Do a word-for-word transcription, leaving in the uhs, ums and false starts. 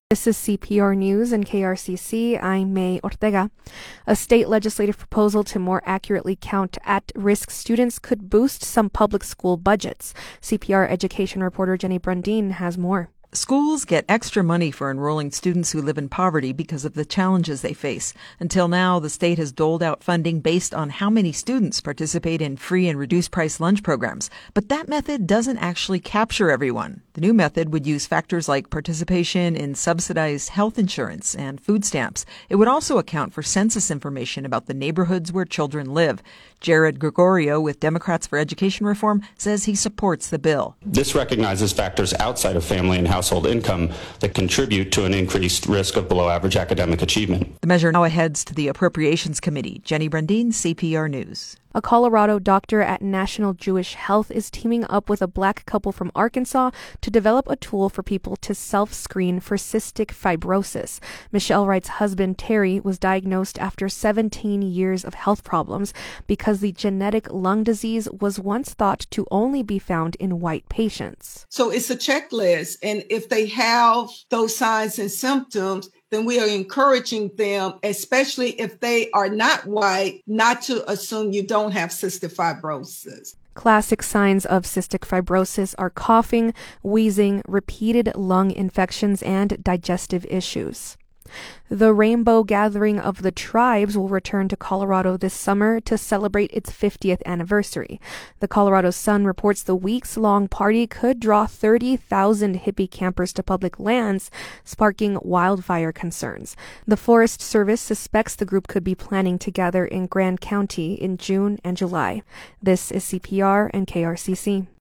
This is C P R News and K R C C. I'm May Ortega. A state legislative proposal to more accurately count at-risk students could boost some public school budgets. C P R education reporter Jenny Brundin has more. Schools get extra money for enrolling students who live in poverty because of the challenges they face. Until now, the state has doled out funding based on how many students participate in free and reduced price lunch programs. But that method doesn't actually capture everyone. The new method would use factors like participation in subsidized health insurance and food stamps. It would also account for census information about the neighborhoods where children live. Jared Gregorio with Democrats for Education Reform says he supports the bill. This recognizes factors outside of family and household income that contribute to an increased risk of below average academic achievement. The measure now heads to the Appropriations Committee. Jenny Brundin, C P R News. A Colorado doctor at National Jewish Health is teaming up with a black couple from Arkansas to develop a tool for people to self-screen for cystic fibrosis. Michelle Wright's husband, Terry, was diagnosed after seventeen years of health problems because the genetic lung disease was once thought to only be found in white patients. So it's a checklist, and if they have those signs and symptoms, then we are encouraging them, especially if they are not white, not to assume you don't have cystic fibrosis. Classic signs of cystic fibrosis are coughing, wheezing, repeated lung infections, and digestive issues. The Rainbow Gathering of the Tribes will return to Colorado this summer to celebrate its fiftieth anniversary. The Colorado Sun reports the weeks-long party could draw thirty thousand hippie campers to public lands, sparking wildfire concerns. The Forest Service suspects the group could be planning to gather in Grand County in June and July. This is C P R and K R C C.